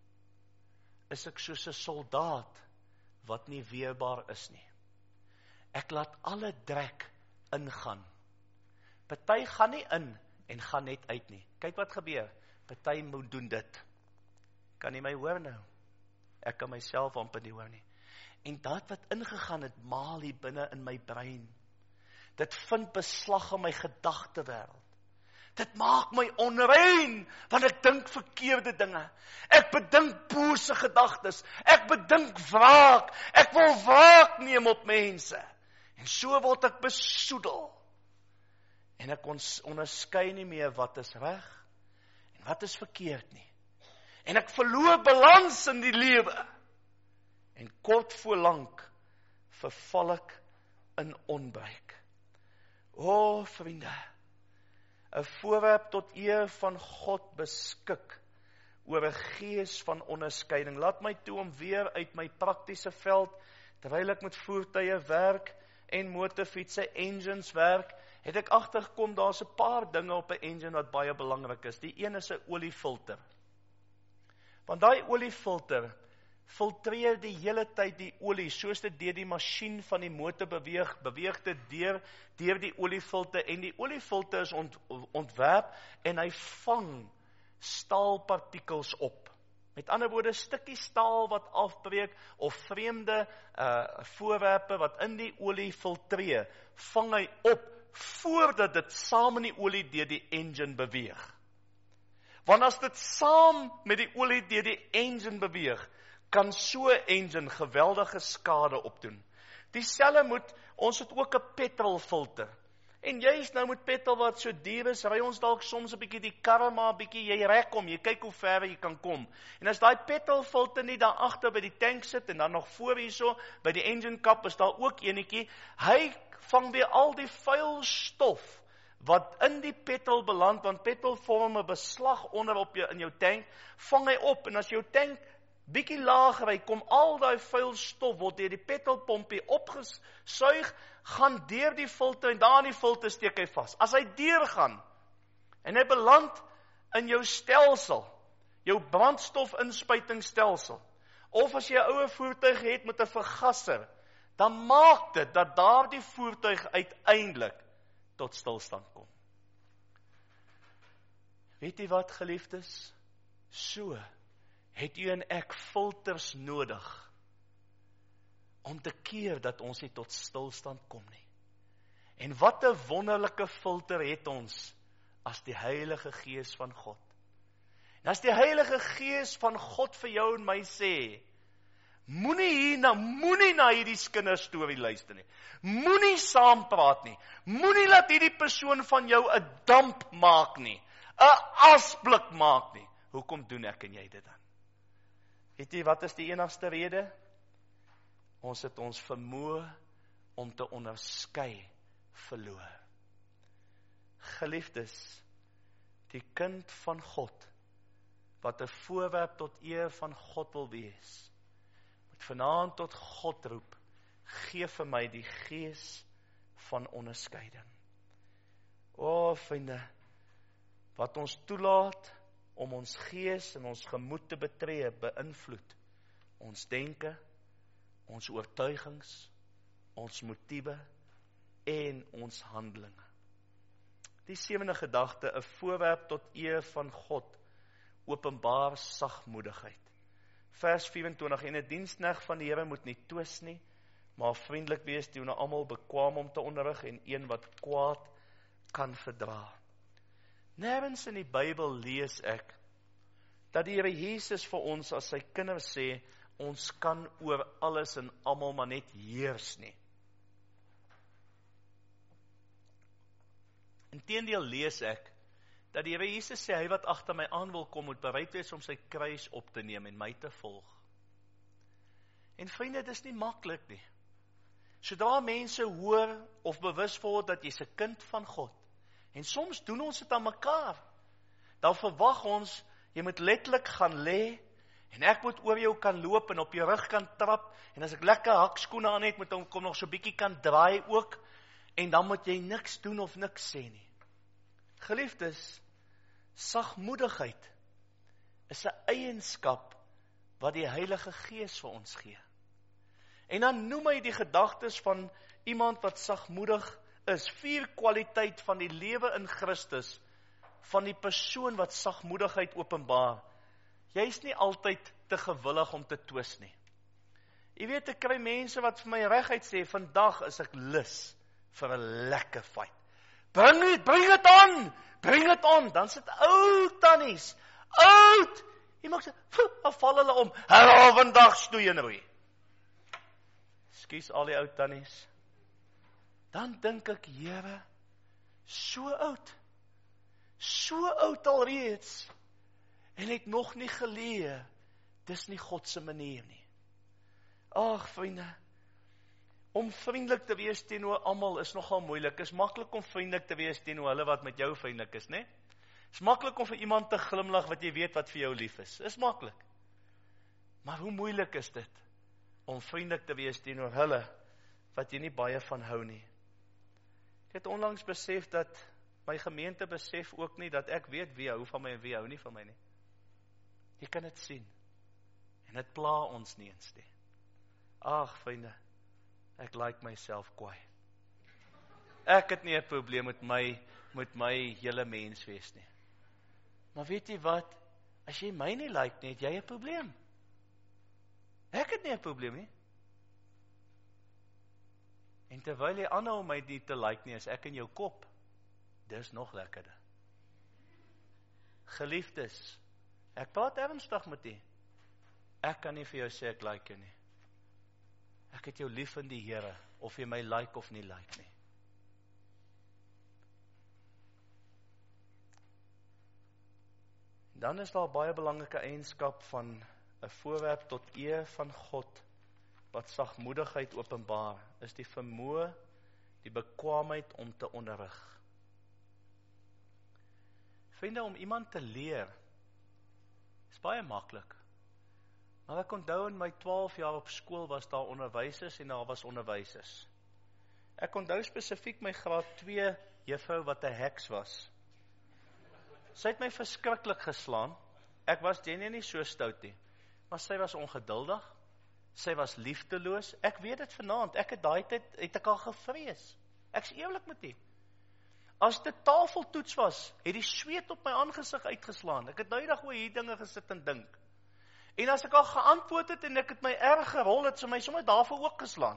is ek soos 'n soldaat wat nie weerbaar is nie. Ek laat alle drek ingaan. Party gaan nie in en gaan net uit nie. Kyk wat gebeur. Party moet doen dit. Kan nie my hoor nou? Ek kan myself amper nie hoor nie. En dat wat ingegaan het, maal hier binne in my brein. Dit vind beslag in my gedagtewêreld. Dit maak my onrein, want ek dink verkeerde dinge. Ek bedink bose gedagtes. Ek bedink wraak. Ek wil wraak neem op mense. En so word ek besoedel. En ek onderskei nie meer wat is reg en wat is verkeerd nie. En ek verloor balans in die lewe. En kort voor lank verval ek in onbruik. O, vriende, 'n voorwerp tot eer van God beskik oor 'n gees van onderskeiding. Laat my toe om weer uit my praktiese veld, terwyl ek met voertuie werk en motorfietsse, engines werk, het ek agtergekom, daar's 'n paar dinge op 'n engine wat baie belangrik is. Die een is 'n oliefilter. Want daai oliefilter filtreer die hele tyd die olie, soos dit deur die masjien van die motor beweeg dit deur die oliefilter, en die oliefilter is ontwerp, en hy vang staalpartikels op. Met ander woorde, stukkie staal wat afbreek, of vreemde voorwerpe wat in die olie filtreer, vang hy op, voordat dit saam in die olie deur die engine beweeg. Want as dit saam met die olie deur die engine beweeg, kan so 'n engine geweldige skade opdoen. Dieselfde moet, ons het ook 'n petrolfilter. En jy is nou met petrol wat so duur is, ry ons dalk soms 'n bietjie die karre, maar 'n bietjie jy rek om, jy kyk hoe ver jy kan kom. En as daai petrolfilter nie daar agter by die tank sit, en dan nog voor hierso, by die engine kap is daar ook enetjie, hy vang weer al die vuil stof wat in die petrol beland, want petrol vorm 'n beslag onderop in jou tank, vang hy op, en as jou tank bietjie lager ry, kom al daai vuil stof, word deur die petrolpompie opgesuig, gaan deur die filter, en daar in die filter steek hy vas. As hy deurgaan, en hy beland in jou stelsel, jou brandstofinspuitingsstelsel, of as jy 'n ouer voertuig het met 'n vergasser, dan maak dit dat daardie voertuig uiteindelik tot stilstand kom. Weet jy wat, geliefdes? So het u en ek filters nodig om te keer dat ons nie tot stilstand kom nie. En wat 'n wonderlike filter het ons as die Heilige Gees van God. En as die Heilige Gees van God vir jou en my sê, moenie na hierdie kinderstorie luister nie. Moenie saampraat nie. Moenie laat hierdie persoon van jou 'n damp maak nie. 'n Asblik maak nie. Hoekom doen ek en jy dit dan? Weet jy wat is die enigste rede? Ons het ons vermoë om te onderskei verloor. Geliefdes, die kind van God, wat 'n voorwerp tot eer van God wil wees, moet vanaand tot God roep, gee vir my die gees van onderskeiding. O, vriende, wat ons toelaat om ons gees en ons gemoed te betree, beïnvloed ons denke, ons oortuigings, ons motiewe en ons handelinge. Die 7de gedagte, 'n voorwerp tot eer van God, openbaar sagmoedigheid. Vers 24, en 'n diensknegt van die Here moet nie twis nie, maar vriendelik wees teenoor almal, bekwaam om te onderrig en een wat kwaad kan verdra. Nêrens in die Bybel lees ek dat die Here Jesus vir ons as sy kinders sê, ons kan oor alles en almal maar net heers nie. Inteendeel lees ek dat die Here Jesus sê, hy wat agter my aan wil kom, moet bereid wees om sy kruis op te neem en my te volg. En vriende, dit is nie maklik nie. Sodra mense hoor of bewus word dat jy's 'n kind van God, en soms doen ons dit aan mekaar, dan verwag ons, jy moet letterlik gaan lê, En ek moet oor jou kan loop en op jou rug kan trap, en as ek lekker hakskoene aan het, moet hom nog so bietjie kan draai ook, en dan moet jy niks doen of niks sê nie. Geliefdes, sagmoedigheid is 'n eienskap wat die Heilige Gees vir ons gee. En dan noem hy die gedagtes van iemand wat sagmoedig is, 4 kwaliteit van die lewe in Christus, van die persoon wat sagmoedigheid openbaar. Jy is nie altyd te gewillig om te twis nie. Jy weet, ek kry mense wat vir my reguit sê, vandag is ek lus vir 'n lekker fight. Bring het on, dan sit oud tannies, oud, jy maak sê, dan val hulle om, vandag stoei en roei. Skus al die oud tannies. Dan dink ek, Here, so oud alreeds, en het nog nie geleer, dis nie God se manier nie. Ag, vriende, om vriendelik te wees teenoor almal is nogal moeilik. Is maklik om vriendelik te wees teenoor hulle wat met jou vriendelik is, né? Is maklik om vir iemand te glimlag wat jy weet wat vir jou lief is maklik. Maar hoe moeilik is dit om vriendelik te wees teenoor hulle wat jy nie baie van hou nie? Ek het onlangs besef dat my gemeente besef ook nie dat ek weet wie hou van my en wie hou nie van my nie. Jy kan dit sien. En dit pla ons nie eens nie. Ag, vriende, ek like myself kwaai. Ek het nie 'n probleem met my hele mens wees nie. Maar weet jy wat? As jy my nie like nie, het jy 'n probleem. Ek het nie 'n probleem nie. En terwyl jy aanhou om my nie te like nie, is ek in jou kop. Dis nog lekkerder. Geliefdes, ek praat ernstig met u. Ek kan nie vir jou sê ek like jou nie. Ek het jou lief in die Here, of jy my like of nie like nie. Dan is daar baie belangrike eienskap van 'n voorwerp tot eer van God, wat sagmoedigheid openbaar, is die vermoë, die bekwaamheid om te onderrig. Vriende, om iemand te leer, is baie maklik. Maar ek onthou in my 12 jaar op skool was daar onderwysers en daar was onderwysers. Ek onthou spesifiek my graad 2 juffrou wat 'n heks was. Sy het my verskriklik geslaan. Ek was nie so stout nie, maar sy was ongeduldig. Sy was liefdeloos. Ek weet dit vanaand. Ek het daai tyd het ek al gevrees. Ek's eerlik met u. As dit tafeltoets was, het die sweet op my aangesig uitgeslaan. Ek het nou eendag oor hierdie dinge gesit en dink. En as ek al geantwoord het en ek het my erg gerol, het sy my sommer daarvoor ook geslaan.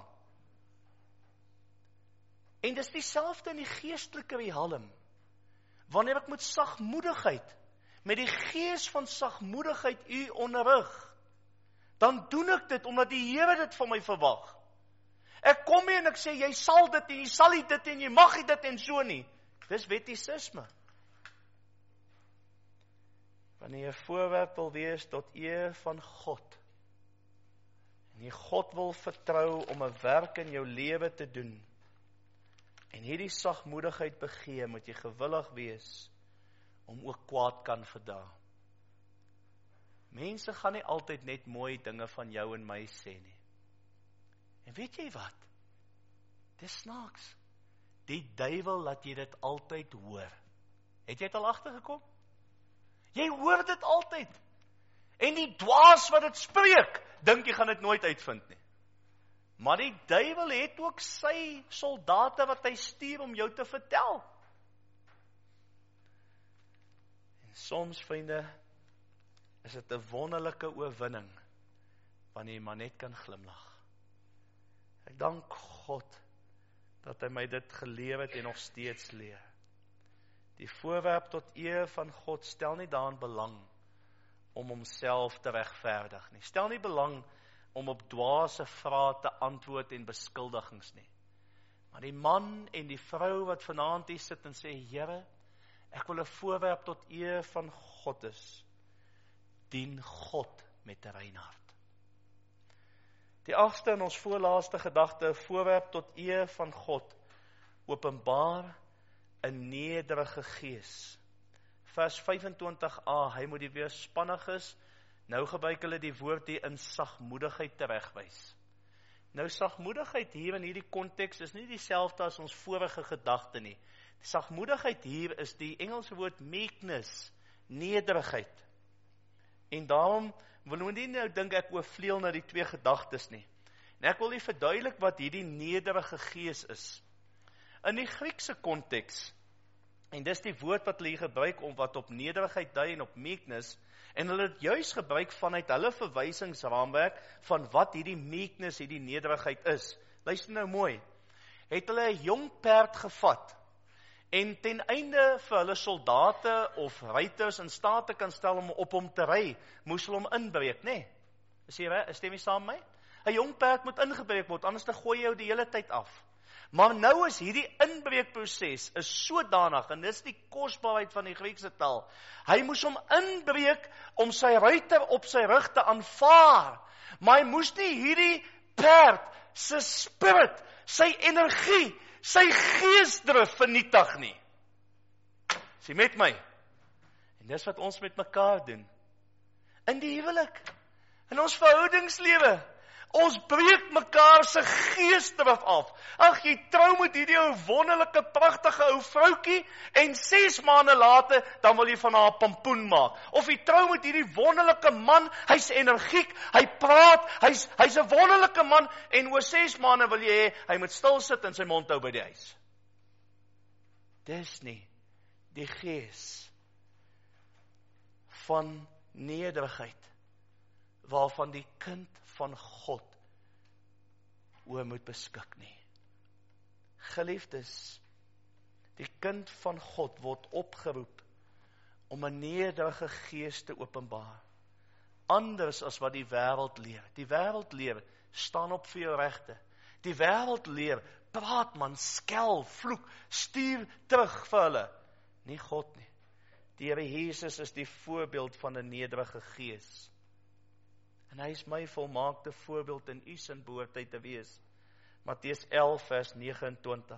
En dis dieselfde in die geestelike realm. Wanneer ek met sagmoedigheid, met die gees van sagmoedigheid u onderrig, dan doen ek dit omdat die Here dit van my verwag. Ek kom hier en ek sê, jy sal dit en jy sal nie dit en jy mag nie dit en so nie. Dis wettisisme. Wanneer jy 'n voorwerp wil wees tot eer van God, en jy God wil vertrou om 'n werk in jou lewe te doen, en hierdie sagmoedigheid begee, moet jy gewillig wees om ook kwaad kan verdra. Mense gaan nie altyd net mooi dinge van jou en my sê nie. En weet jy wat? Dis snaaks. Die duiwel laat jy dit altyd hoor. Het jy dit al agtergekom? Jy hoor dit altyd. En die dwaas wat dit spreek, dink jy gaan dit nooit uitvind nie. Maar die duiwel het ook sy soldate wat hy stuur om jou te vertel. En soms, vriende, is dit 'n wonderlike oorwinning wanneer jy maar net kan glimlag. Ek dank God dat hy my dit geleer het en nog steeds leer. Die voorwerp tot eer van God stel nie daarin belang om homself te regverdig nie. Stel nie belang om op dwaase vrae te antwoord en beskuldigings nie. Maar die man en die vrou wat vanaand hier sit en sê, Here, ek wil 'n voorwerp tot eer van God is, dien God met 'n rein hart. Die 8ste en ons voorlaaste gedagte, 'n voorwerp tot eer van God, openbaar 'n nederige gees. Vers 25a, hy moet die weerspanniges Nou gebruik hulle die woord hier in sagmoedigheid teregwys. Nou sagmoedigheid hier in hierdie konteks is nie dieselfde as ons vorige gedagte nie. Die sagmoedigheid hier is die Engelse woord meekness, nederigheid. En daarom wil ons nie nou dink ek oorvleuel na die twee gedagtes nie. En ek wil nie verduidelik wat hierdie nederige gees is. In die Griekse konteks, en dis die woord wat hulle hier gebruik om wat op nederigheid dui en op meekness, en hulle het juis gebruik vanuit hulle verwysingsraamwerk van wat hierdie meekness, hierdie nederigheid is. Luister nou mooi. Het hulle 'n jong perd gevat en ten einde vir hulle soldate of ruiters in staat te kan stel om op hom te ry, moes hulle hom inbreek, nê? Stem jy saam met my? 'n Jong perd moet ingebreek word, anders dan gooi jy jou die hele tyd af. Maar nou is hierdie inbreekproses is sodanig, en dis die kosbaarheid van die Griekse taal. Hy moes hom inbreek om sy ruiter op sy rug te aanvaar. Maar hy moes nie hierdie perd sy spirit, sy energie, sy geesdrif vernietig nie. Is jy met my? En dis wat ons met mekaar doen. In die huwelik, in ons verhoudingslewe. Ons breek mekaar se geesdrif af. Ag, jy trou met hierdie ou wonderlike, pragtige ou vroukie en 6 maande later, dan wil jy van haar 'n pampoen maak. Of jy trou met hierdie wonderlike man, hy's energiek, hy praat, hy's 'n wonderlike man en oor 6 maande wil jy hê, hy moet stil sit en sy mond hou by die huis. Dis nie die gees van nederigheid, waarvan die kind van God oor moet beskik nie. Geliefdes, die kind van God word opgeroep om 'n nederige gees te openbaar. Anders as wat die wêreld leer. Die wêreld leer, staan op vir jou regte. Die wêreld leer, praat man, skel, vloek, stuur terug vir hulle. Nie God nie. Die Here Jesus is die voorbeeld van 'n nederige gees. En hy is my volmaakte voorbeeld en u sin behoort hy te wees. Matteus 11 vers 29.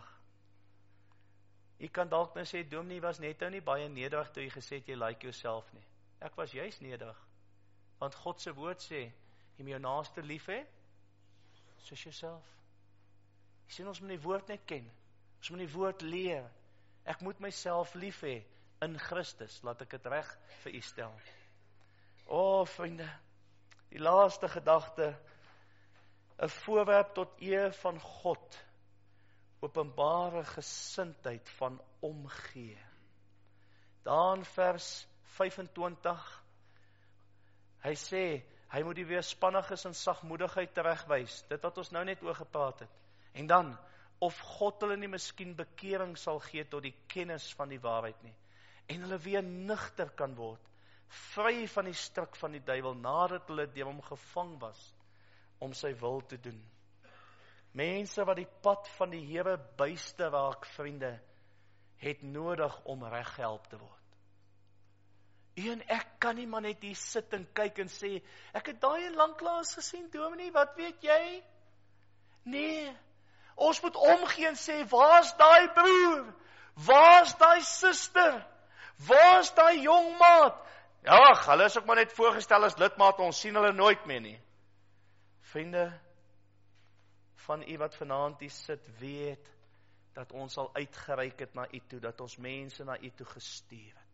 U kan dalk nou sê, dominee was net nou nie baie nederig toe jy gesê het jy like jouself nie. Ek was juist nederig. Want God se woord sê, jy moet jou naaste lief hê, soos jouself. Jy sien, ons moet die woord net ken. Ons moet die woord leer. Ek moet myself lief hê in Christus. Laat ek dit reg vir u stel. O, vriende, die laaste gedagte, 'n voorwerp tot eer van God, openbare gesindheid van omgee. Daar in vers 25, hy sê, hy moet die weerspanniges in sagmoedigheid teregwys, dit wat ons nou net oor gepraat het. En dan, of God hulle nie miskien bekering sal gee tot die kennis van die waarheid nie, en hulle weer nugter kan word, vry van die struik van die duiwel, nadat hulle deur hom gevang was, om sy wil te doen. Mense wat die pad van die Here byste raak, vriende, het nodig om reggehelp te word. U en ek kan nie maar net hier sit en kyk en sê, ek het daai lanklaas gesien, dominee, wat weet jy? Nee, ons moet omgee en sê, waar's daai broer? Waar's daai suster? Waar's daai jong maat? Ja, hulle is ook maar net voorgestel as lidmaat, ons sien hulle nooit meer nie. Vriende, van u wat vanaand hier sit, weet, dat ons al uitgereik het na u toe, dat ons mense na u toe gestuur het.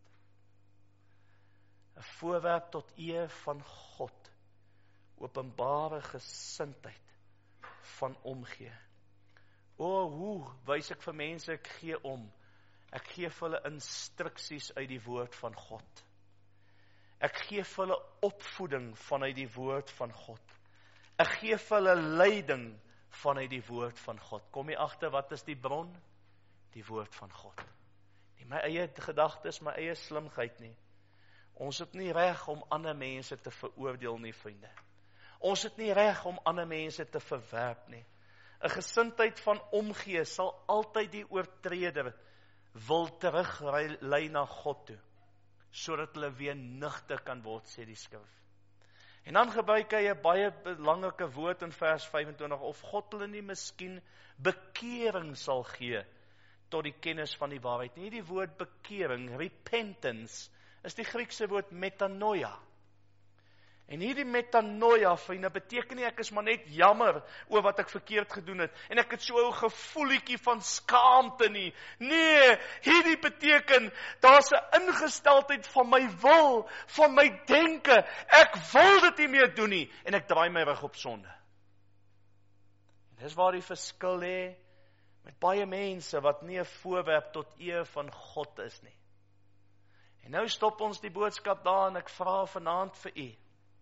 'n Voorwerp tot eer van God, openbare gesindheid van omgee. O, hoe wys ek vir mense, ek gee om. Ek gee vir hulle instruksies uit die woord van God. Ek gee vir hulle opvoeding vanuit die woord van God. Ek gee vir hulle leiding vanuit die woord van God. Kom jy agter, wat is die bron? Die woord van God. Nie my eie gedagtes, my eie slimheid nie. Ons het nie reg om ander mense te veroordeel nie, vriende. Ons het nie reg om ander mense te verwerp nie. 'n Gesindheid van omgee sal altyd die oortreder wil teruglei na God toe, sodat hulle weer nugter kan word, sê die skrif. En dan gebruik hy 'n baie belangrike woord in vers 25, of God hulle nie miskien bekering sal gee tot die kennis van die waarheid nie. Die woord bekering, repentance, is die Griekse woord metanoia. En hierdie metanoia, vriende, beteken nie ek is maar net jammer oor wat ek verkeerd gedoen het, en ek het so 'n gevoeliekie van skaamte nie. Nee, hierdie beteken, daar's 'n ingesteldheid van my wil, van my denke, ek wil dit nie meer doen nie, en ek draai my rug op sonde. En dis waar die verskil lê met baie mense wat nie 'n voorwerp tot eer van God is nie. En nou stop ons die boodskap daar, en ek vra vanaand vir u,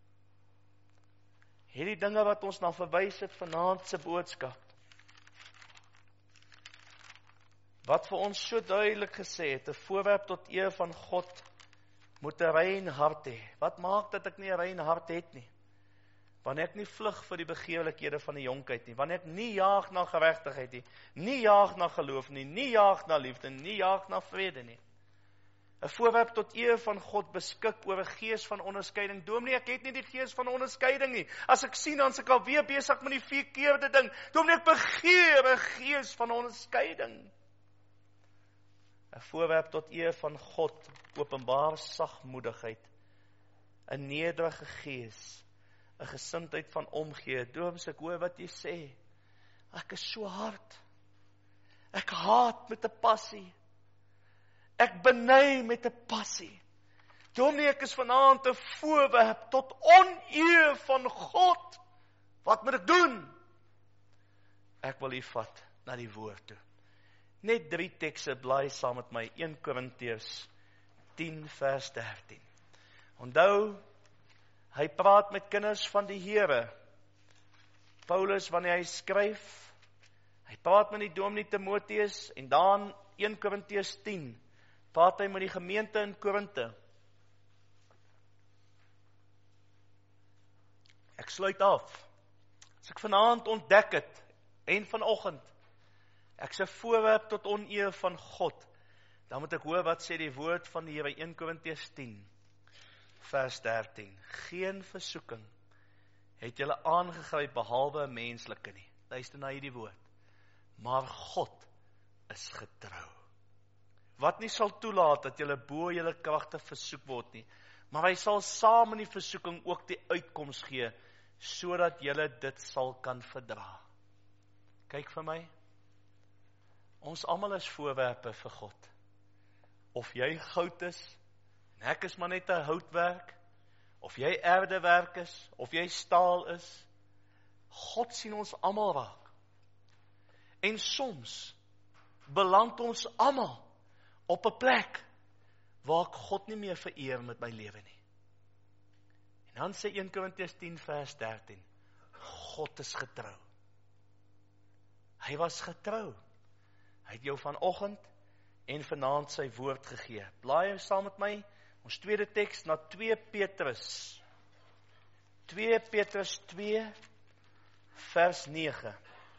hierdie dinge wat ons na verwys het vanaand se boodskap, wat vir ons so duidelik gesê het, 'n voorwerp tot eer van God moet 'n rein hart hê. Wat maak dat ek nie 'n rein hart het nie? Wanneer ek nie vlug vir die begeerlikhede van die jonkheid nie, wanneer ek nie jaag na geregtigheid nie jaag na geloof nie jaag na liefde, nie jaag na vrede nie. 'n voorwerp tot eer van God beskik oor 'n gees van onderskeiding. Dominee, ek het nie die gees van onderskeiding nie. As ek sien, dan se ek alweer besig met die verkeerde ding. Dominee, ek begeer 'n gees van onderskeiding. 'n voorwerp tot eer van God openbaar sagmoedigheid, 'n nederige gees, 'n gesindheid van omgee. Doms, ek hoor wat jy sê. Ek is so hard. Ek haat met 'n passie. Ek beny met 'n passie. Dominee, ek is vanaand 'n voorwerp tot oneer van God. Wat moet ek doen? Ek wil u vat na die woord toe. Net 3 tekste, blaai saam met my. 1 Korintiërs 10 vers 13. Onthou, hy praat met kinders van die Here. Paulus, wanneer hy skryf, hy praat met die dominee Timoteus, en dan 1 Korintiërs 10, praat hy met die gemeente in Korinte. Ek sluit af. As ek vanaand ontdek het, en vanoggend, ek se voorwerp tot oneer van God, dan moet ek hoor wat sê die woord van die Here, 1 Korintiërs 10, vers 13. Geen versoeking het julle aangegryp behalwe 'n menslike nie. Luister na hierdie woord. Maar God is getrou. Wat nie sal toelaat dat julle bo julle kragte versoek word nie, maar hy sal saam in die versoeking ook die uitkoms gee, sodat julle dit sal kan verdra. Kyk vir my. Ons almal is voorwerpe vir God. Of jy goud is, en ek is maar net 'n houtwerk, of jy erdewerk is, of jy staal is, God sien ons almal raak. En soms beland ons almal op 'n plek waar ek God nie meer vereer met my lewe nie. En dan sê 1 Korintiërs 10 vers 13, God is getrou. Hy was getrou. Hy het jou vanoggend en vanaand sy woord gegee. Blaai saam met my, ons tweede teks na 2 Petrus. 2 Petrus 2 vers 9.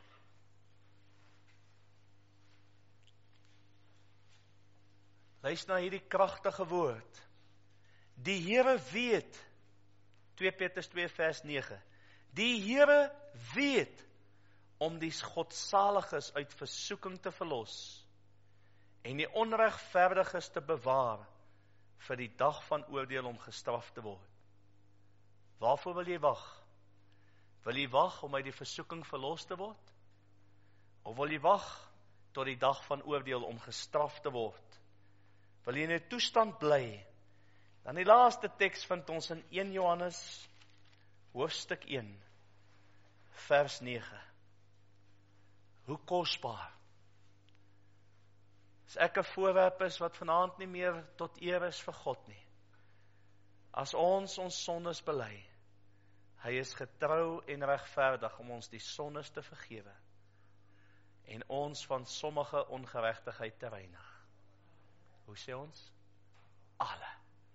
Luister na hierdie kragtige woord. Die Here weet, 2 Petrus 2 vers 9, die Here weet om die godsaliges uit versoeking te verlos en die onregverdiges te bewaar vir die dag van oordeel om gestraf te word. Waarvoor wil jy wag? Wil jy wag om uit die versoeking verlos te word? Of wil jy wag tot die dag van oordeel om gestraf te word? Wil jy in 'n toestand bly? Dan die laaste teks vind ons in 1 Johannes hoofstuk 1 vers 9. Hoe kosbaar. As ek 'n voorwerp is wat vanaand nie meer tot eer is vir God nie. As ons sondes bely, hy is getrou en regverdig om ons die sondes te vergewe en ons van sommige ongeregtigheid te reinig. Hoe sê ons? Alle.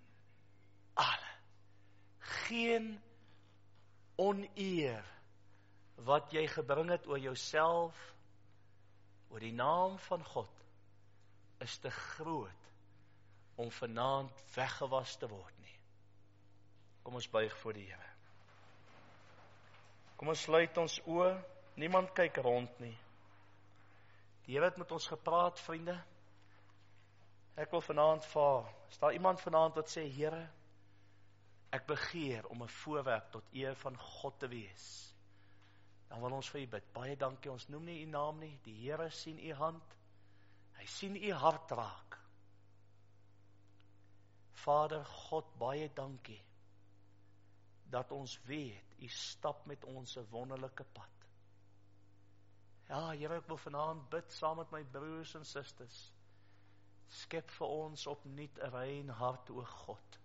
Geen oneer wat jy gebring het oor jouself, oor die naam van God, is te groot om vanaand weggewas te word nie. Kom ons buig voor die Here. Kom ons sluit ons oë, niemand kyk rond nie. Die Here het met ons gepraat, vriende. Ek wil vanaand vra, is daar iemand vanaand wat sê, Here, ek begeer om 'n voorwerp tot eer van God te wees. Dan wil ons vir u bid. Baie dankie, ons noem nie u naam nie. Die Here sien u hand. Hy sien u hart raak. Vader God, baie dankie dat ons weet, u stap met ons 'n wonderlike pad. Ja, Here, ek wil vanaand bid saam met my broers en susters. Skep vir ons opnuut 'n rein hart, o God.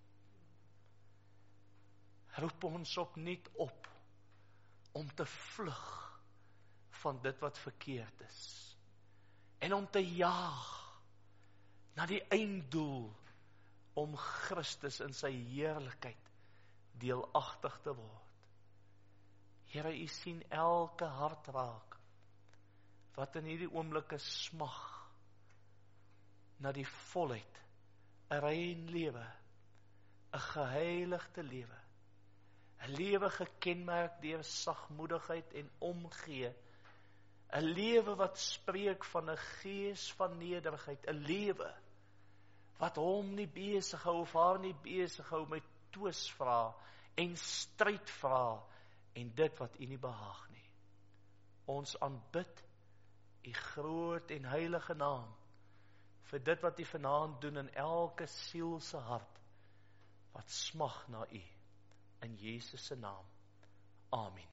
Roep ons opnuut op om te vlug van dit wat verkeerd is. En om te jaag na die einddoel om Christus in sy heerlikheid deelagtig te word. Here, u sien elke hart raak wat in hierdie oomblikke smag na die volheid, 'n rein lewe, 'n geheiligde lewe, 'n lewe gekenmerk deur sagmoedigheid en omgee, 'n lewe wat spreek van 'n gees van nederigheid, 'n lewe wat hom nie besig hou of haar nie besig hou met twisvra en strydvra en dit wat u nie behaag nie. Ons aanbid u groot en heilige naam vir dit wat u vanaand doen in elke siel se hart wat smag na u. In Jesus se naam. Amen.